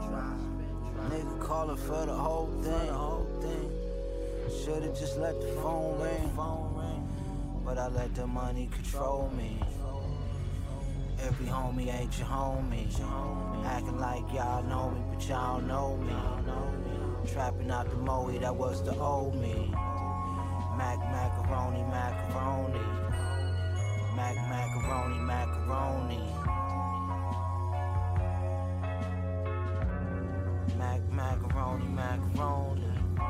Nigga calling for the whole thing. Should've just let the phone ring. But I let the money control me. Every homie ain't your homie. Acting like y'all know me, but y'all know me. Trapping out the moe, that was the old me. Mac macaroni, macaroni. Mac macaroni, macaroni. Mac macaroni, macaroni.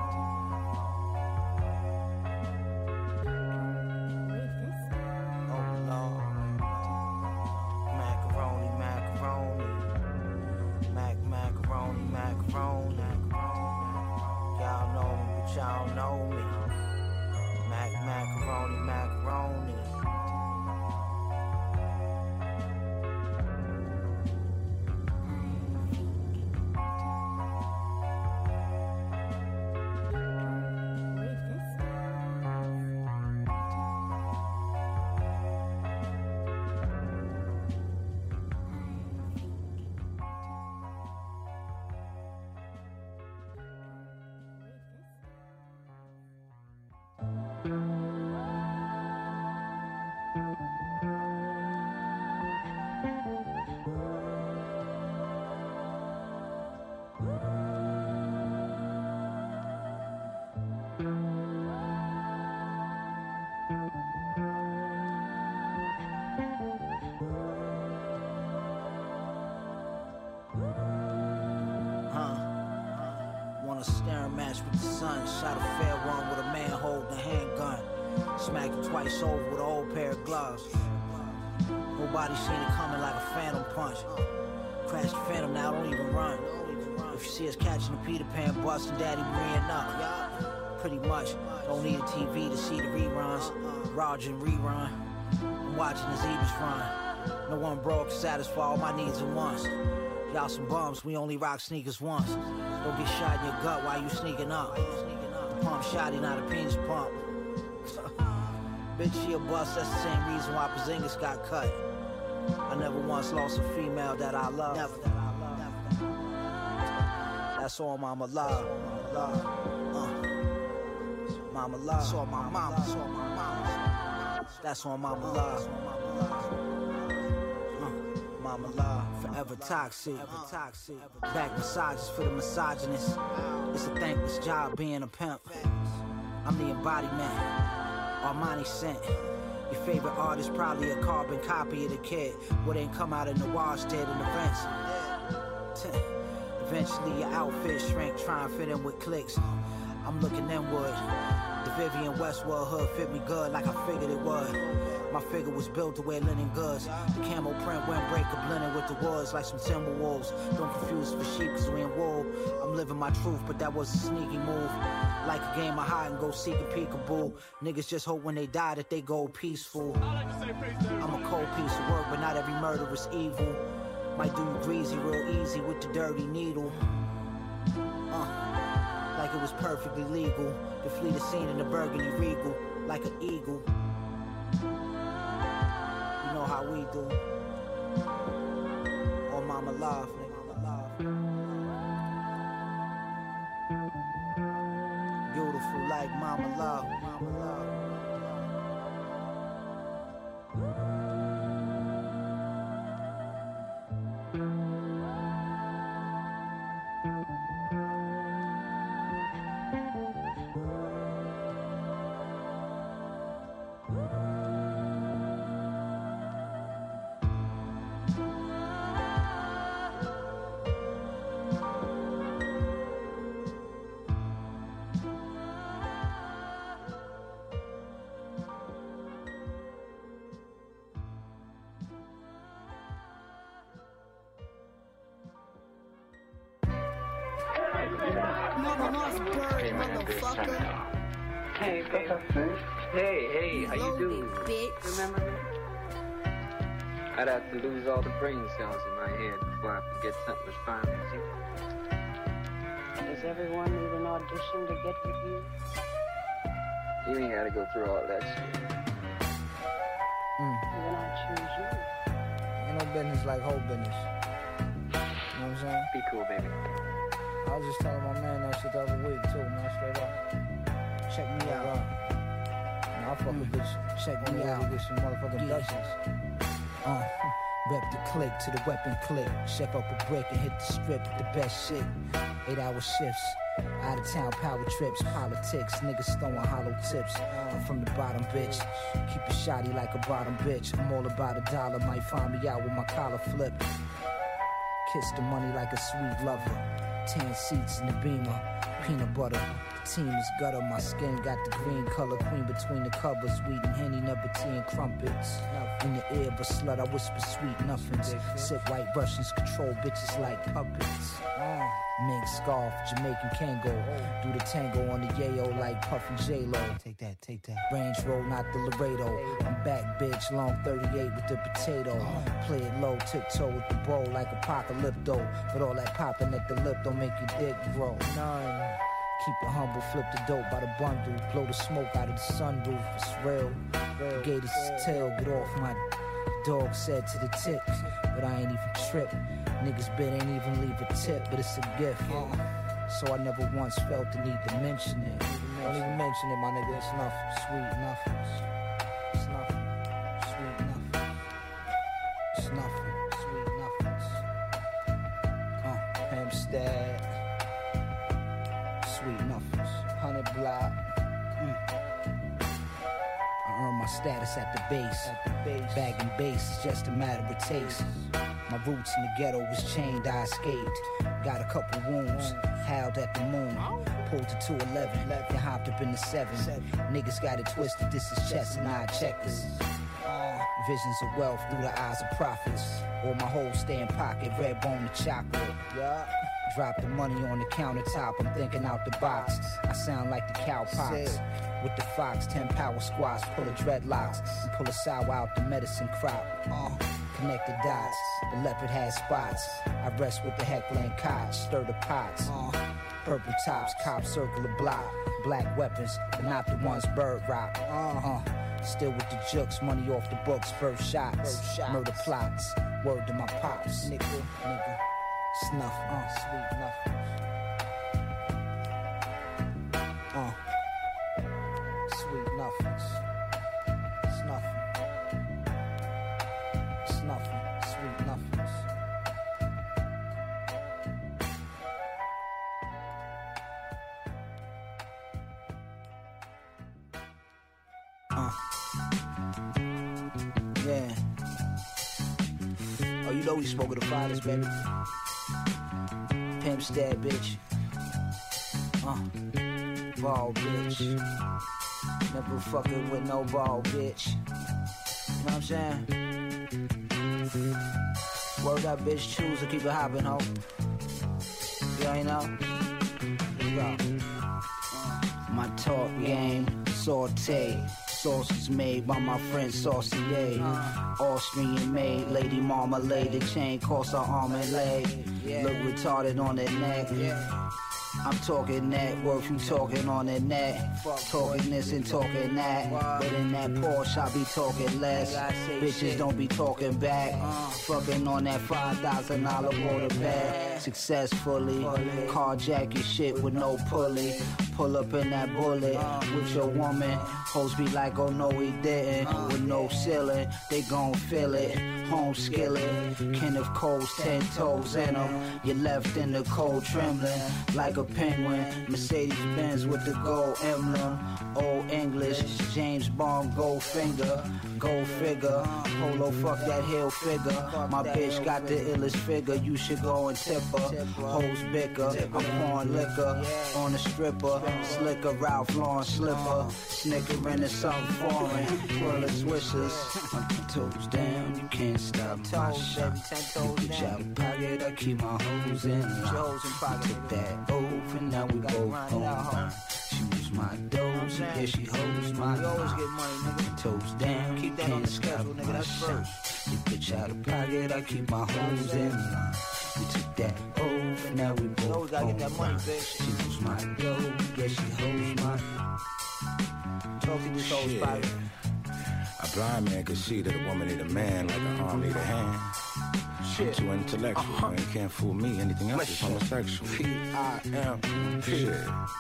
Y'all know me. Mac macaroni, macaroni. With the sun, shot a fair one with a man holding a handgun. Smacked it twice over with an old pair of gloves. Nobody seen it coming like a phantom punch. Crashed the phantom, now don't even run. If you see us catching the Peter Pan bus and daddy bringing up, Pretty much, don't need a T V to see the reruns. Roger and rerun. I'm watching the Zebras run. No one broke can satisfy all my needs at once. Y'all some bums, we only rock sneakers once. Don't get shot in your gut while you sneaking up. The pump shotty, not a penis pump. Bitch, she a bust, that's the same reason why Porzingis got cut. I never once lost a female that I love. Never. That's all mama love. Uh. Mama love. That's all my mama. That's all my mama. That's all mama love. Uh. Mama love. Forever toxic. Back massages for the misogynist. It's a thankless job being a pimp. I'm the embodiment. Armani scent. Your favorite artist probably a carbon copy of the kid. What ain't come out of the wash dead in the fence. Eventually your outfit shrink, try and fit in with clicks. I'm looking inward. The Vivian Westwood hood fit me good like I figured it would. My figure was built to wear linen goods. The camo print windbreaker blending with the woods like some Timberwolves. Don't confuse for sheep cause we in wool. I'm living my truth, but that was a sneaky move. Like a game of hide and go seek a peekaboo. Niggas just hope when they die that they go peaceful. I'm a cold piece of work, but not every murder is evil. Might do greasy real easy with the dirty needle. Uh, like it was perfectly legal to flee the scene in the burgundy regal, like an eagle. You know how we do. Oh, mama love, nigga. Beautiful like mama love, mama love. Hey, hey, hey, hey, how you doing? Bitch. Remember me? I'd have to lose all the brain cells in my head before I could get something as fine as you. Does everyone need an audition to get with you? You ain't gotta go through all that shit. Mm. Then I choose you. Ain't no business like whole business. You know what I'm saying? Be cool, baby. I was just telling my man that shit the other week too, man, straight up. Check me out. Nah, I fuck mm. a bitch. Check me out. Get some motherfucking blessings. Uh, rep the click to the weapon click. Chef up a brick and hit the strip with the best shit. Eight hour shifts. Out of town power trips. Politics. Niggas throwing hollow tips. I'm from the bottom, bitch. Keep it shoddy like a bottom bitch. I'm all about a dollar. Might find me out with my collar flipped. Kiss the money like a sweet lover. Tan seats in the Beamer. Peanut butter. Team is gutter, my skin got the green color. Queen between the covers, weed and Henny, never tea and crumpets. In the ear of a slut, I whisper sweet nothings. Sip white Russians, control bitches like puppets. Mink scarf, Jamaican Kango. Do the tango on the yayo like Puff and J-Lo. Take that, take that. Range roll, not the Laredo. I'm back, bitch, long thirty-eight with the potato. Play it low, tiptoe with the bowl like Apocalypto. But all that popping at the lip don't make your dick grow. None. Keep it humble, flip the dope by the bundle. Blow the smoke out of the sunroof, it's real. Gators tail, get off my dog said to the tick. But I ain't even trip. Niggas bid ain't even leave a tip, but it's a gift. So I never once felt the need to mention it. Don't even mention it, my nigga, it's nothing. Sweet nothing. It's nothing. Sweet nothing. It's nothing. Sweet nothing. Uh, Hempstead. Sweet nothings, hundred block. Mm. I earn my status at the base. At the base. Bagging bass is just a matter of taste. My roots in the ghetto was chained, I escaped. Got a couple wounds, howled at the moon. Pulled the two eleven, then hopped up in the seven. Niggas got it twisted, this is chess and I checkers. Visions of wealth through the eyes of prophets. Or my whole stand pocket, red bone and chocolate. Yeah. Drop the money on the countertop, I'm thinking out the box. I sound like the cowpox. With the fox, ten power squats, pull the dreadlocks, and pull a sour out the medicine crop. Uh, connect the dots, the leopard has spots. I rest with the heckling cots, stir the pots. Uh, purple tops, cops circle the block. Black weapons, but not the ones bird rock. Uh, uh, still with the jukes, money off the books, first shots, first shots. Murder plots, word to my pops. Nigga, nigga, snuff, uh, sweet nothing. Uh, sweet nothings, snuffing, snuffing, sweet nothings. Uh, yeah. Oh, you know we smoke with the fathers, baby. Pimp stab, bitch. Uh, ball, bitch. Never fucking with no ball, bitch. You know what I'm saying? Word up, bitch. Choose to keep it hopping, ho. You ain't know? Let's go. My talk game, saute. Sauces made by my friend Saucier. Austrian made, Lady Marmalade. The chain costs her arm and leg. Look retarded on that neck. I'm talking net worth, you talking on the net. Talking this and talking that. But in that Porsche, I be talking less. Bitches don't be talking back. Fucking on that five thousand dollar water bag. Successfully, carjack your shit with no pulley. Pull up in that bullet with your woman. Hoes be like, oh no, he didn't. With no ceiling, they gon' feel it. Home skillet, Kenneth Cole's ten toes in them. You left in the cold trembling like a penguin. Mercedes Benz with the gold emblem. Old English, James Bond, gold finger. Gold figure, Polo, fuck that hill figure. My bitch got the illest figure. You should go and tip her. Hoes bicker, I'm pouring liquor on a stripper. Slicker, Ralph Lauren slipper. Snickering is something foreign. Full of swishers. I'm ten toes down, you can't stop my shot. You put your pocket, I keep my hoes in line. Took that oath and now we both gone. She was my dose, yeah, she holds my line. You always get money, nigga. Toes down, keep that on the schedule, nigga, that's first. You bitch out of pocket, I keep my hoes in line. We took that oath, now we both always gotta get that money, bitch. She was my dough, yeah, she holds my line. Talk to this whole spot. A blind man could see that a woman need a man like an arm need a hand. I'm too intellectual, uh-huh. Man, can't fool me. Anything else is homosexual. P I M Shit.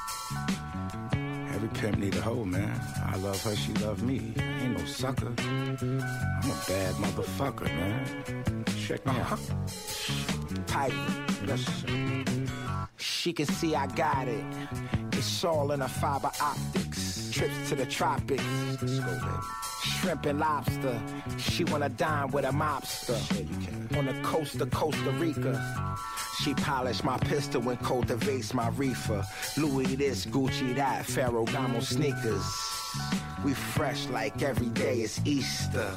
Every pimp need a hoe, man. I love her, she love me. I ain't no sucker. I'm a bad motherfucker, man. Check me uh-huh. out. Pipe. Listen. She can see I got it. It's all in her fiber optics. Trips to the tropics. Let's go, baby. Shrimp and lobster. She wanna dine with a mobster. On the coast of Costa Rica. She polished my pistol and cultivates my reefer. Louis this, Gucci that, Ferragamo sneakers. We fresh like every day is Easter.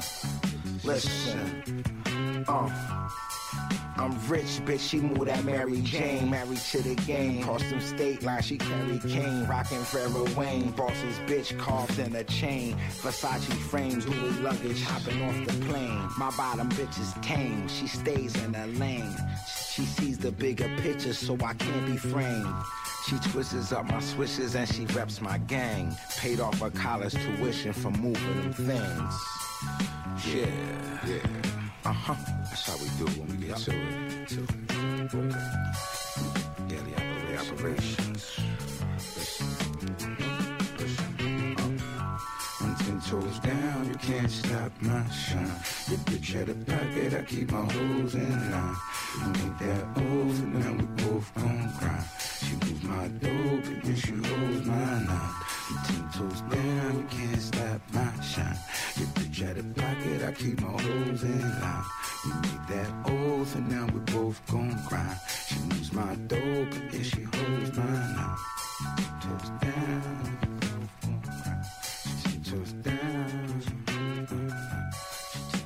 Listen, uh, I'm rich, bitch, she moved that Mary Jane. Married to the game, crossed them state lines, she carried cane. Rockin' Pharoah Wayne, boss's bitch carved in a chain. Versace frames, Louis luggage, hopping off the plane. My bottom bitch is tame, she stays in her lane. She sees the bigger picture, so I can't be framed. She twists up my swishes and she reps my gang. Paid off her college tuition for moving them things. Yeah, yeah. Uh-huh. That's how we do it when we get to it. To it. Okay. Yeah, the operations. Listen. Listen. Uh, I'm ten toes down, you can't stop my shine. Your bitch at the pocket, I keep my hoes in line. You make that oath, and now we both gon' grind. She moves my dope, and then she holds my line. Ten toes down, you can't stop my shine. Your bitch at the pocket, I keep my hoes in line. We made that oath, and now we both gon' grind. She moves my dope, and then she holds my line. Toes down, both gon' grind. She toes down, uh, she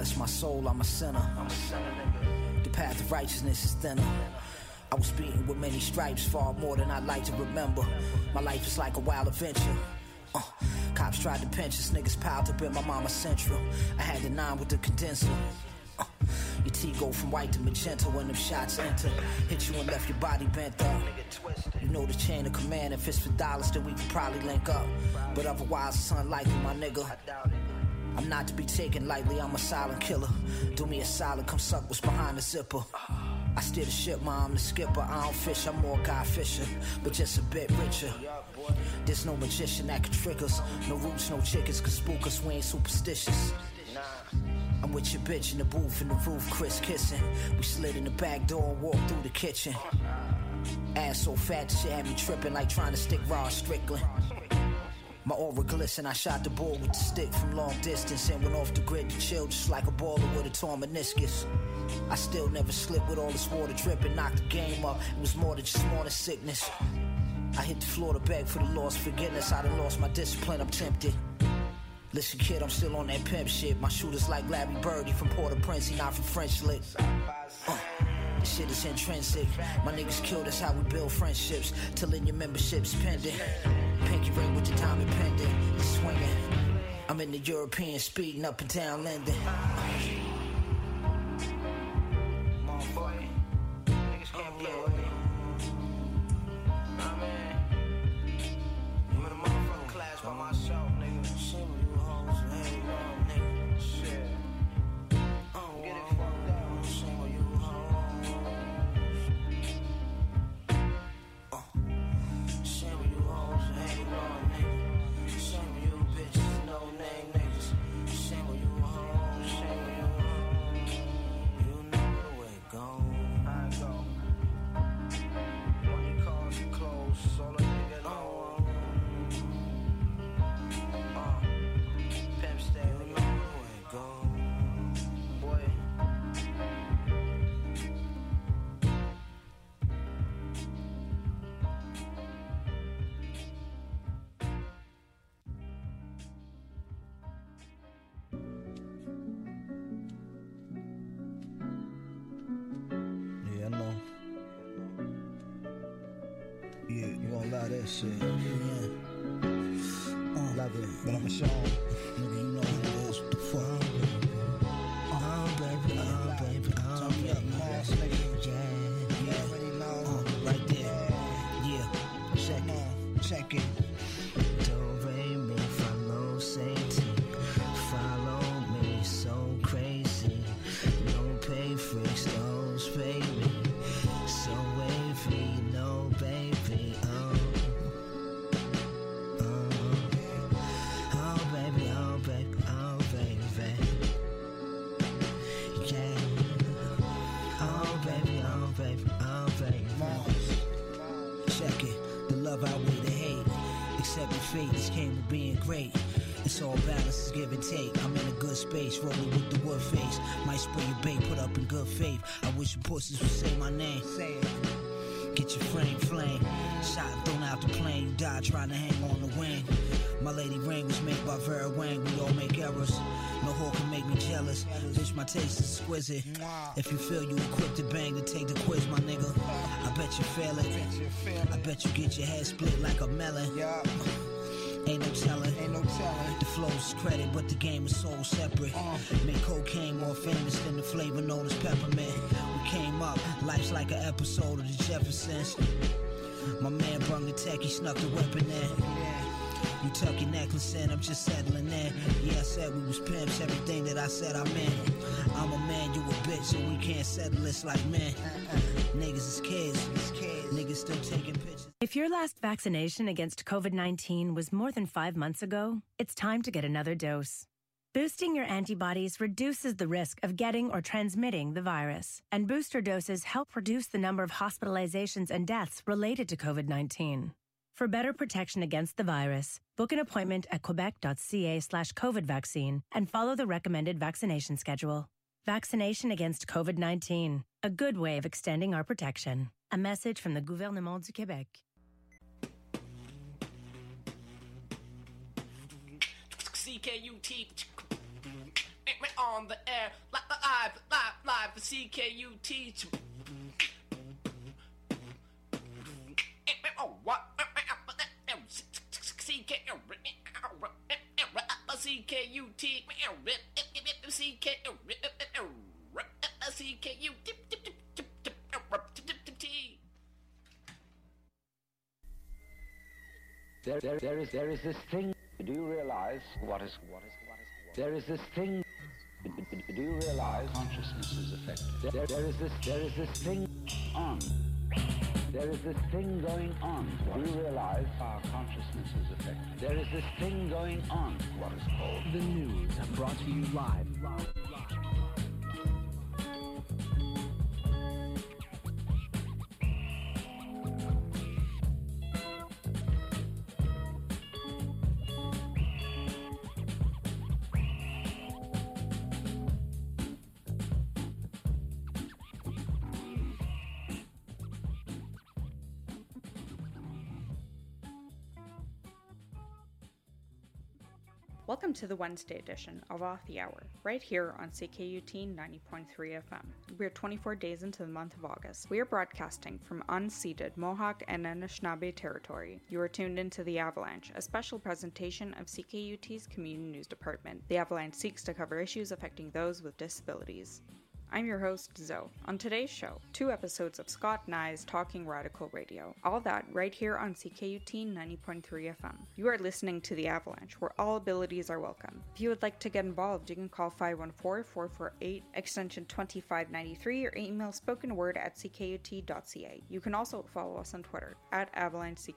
modest, my soul, I'm a sinner. I'm a sinner, nigga. The path of righteousness is thinner. I was beaten with many stripes, far more than I'd like to remember. My life is like a wild adventure. Uh, cops tried to pinch us, niggas piled up in my mama's central. I had the nine with the condenser. Uh, your teeth go from white to magenta when them shots enter. Hit you and left your body bent up. You know the chain of command. If it's for dollars, then we could probably link up. But otherwise, it's unlikely, my nigga. I'm not to be taken lightly, I'm a silent killer. Do me a solid, come suck what's behind the zipper. I steer the ship, mom, the skipper. I don't fish, I'm more guy fishing, but just a bit richer. There's no magician that can trick us. No roots, no chickens can spook us, we ain't superstitious. I'm with your bitch in the booth, in the roof, Chris kissing. We slid in the back door and walked through the kitchen. Ass so fat, shit had me tripping like trying to stick Raw Strickland. My aura glisten, I shot the ball with the stick from long distance and went off the grid to chill just like a baller with a torn meniscus. I still never slipped with all this water dripping, knocked the game up. It was more than just morning sickness. I hit the floor to beg for the lost forgiveness. I done lost my discipline, I'm tempted. Listen, kid, I'm still on that pimp shit. My shooter's like Larry Bird, he from Port-au-Prince, he not from French Lick. Uh, this shit is intrinsic. My niggas kill, that's how we build friendships. Till in your membership's pending. Pinky ring with the diamond pendant, it's swinging. I'm in the European, speeding up and down Linden. Motherfucker, niggas can't play with me. Nah, man, I'm in a motherfucking class by myself, nigga. Some of you hoes ain't wrong, nigga. Shit, I don't get it fucked up. Some of you hoes. Uh, some of you hoes ain't wrong, nigga. Some of you bitches no name niggas. Some of you hoes, some of you hoes. You know the way it go. I go. Money, cars, and clothes, all a nigga know. Uh, pimp stay, you know the way it go. Boy. Yeah, I know. Yeah, you gonna lie that shit. Yeah. Uh, love it, but I'ma show 'em. Nigga, you know what it is. What the fuck? Oh, baby, oh, baby, oh, baby. Yeah, yeah. Uh, right there. Yeah, check it, check it. Don't blame me, follow Satan. Follow me, so crazy. No pay freaks, those baby. So wavy, no baby, oh. Oh, oh baby, oh baby, oh baby. Yeah. Oh baby, oh baby, oh baby. Check it, the love outweigh the hate. Accepting fate, this came with being great. It's all balance, give and take. I'm in a good space, rolling with the wood face. Might spray your bait, put up in good faith. I wish your pussies would say my name. Say it. Get your frame flame. Shot thrown out the plane. You died trying to hang on the wing. My lady ring was made by Vera Wang. We all make errors. No whore can make me jealous. Bitch, my taste is exquisite. If you feel you equipped to bang, to take the quiz, my nigga. I bet you fail it. I bet you get your head split like a melon. Ain't no telling, ain't no telling. The flow's credit, but the game is so separate. Uh, Make cocaine more famous than the flavor known as peppermint. We came up, life's like an episode of the Jeffersons. My man brung the tech, he snuck the weapon in. You tuck your necklace in, I'm just settling in. Yeah, I said we was pimps, everything that I said I meant. I'm a man, you a bitch, so we can't settle this like men. Niggas is kids, niggas still taking pictures. If your last vaccination against COVID nineteen was more than five months ago, it's time to get another dose. Boosting your antibodies reduces the risk of getting or transmitting the virus, and booster doses help reduce the number of hospitalizations and deaths related to COVID nineteen. For better protection against the virus, book an appointment at quebec.ca slash COVID vaccine and follow the recommended vaccination schedule. Vaccination against COVID nineteen, a good way of extending our protection. A message from the Gouvernement du Québec. C K U T On the air, live, live, live, live for C K U T. Oh, what? C K U T. C K C K U There, there, there is, there is this thing. Do you realize what is, what is, what is? There is this thing. Do you realize consciousness is affected? There, there is this, there is this thing on. There is this thing going on. Do you realize our consciousness is affected? There is this thing going on. What is called the news, brought to you live. live, live. Welcome to the Wednesday edition of Off the Hour, right here on C K U T ninety point three F M. We're twenty-four days into the month of August. We are broadcasting from unceded Mohawk and Anishinaabe territory. You are tuned into The Avalanche, a special presentation of C K U T's Community News Department. The Avalanche seeks to cover issues affecting those with disabilities. I'm your host, Zoe. On today's show, two episodes of Scott Nye's Talking Radical Radio. All that right here on C K U T ninety point three F M. You are listening to The Avalanche, where all abilities are welcome. If you would like to get involved, you can call five one four, four four eight, extension twenty-five ninety-three, or email spokenword at c k u t dot c a. You can also follow us on Twitter, at Avalanche C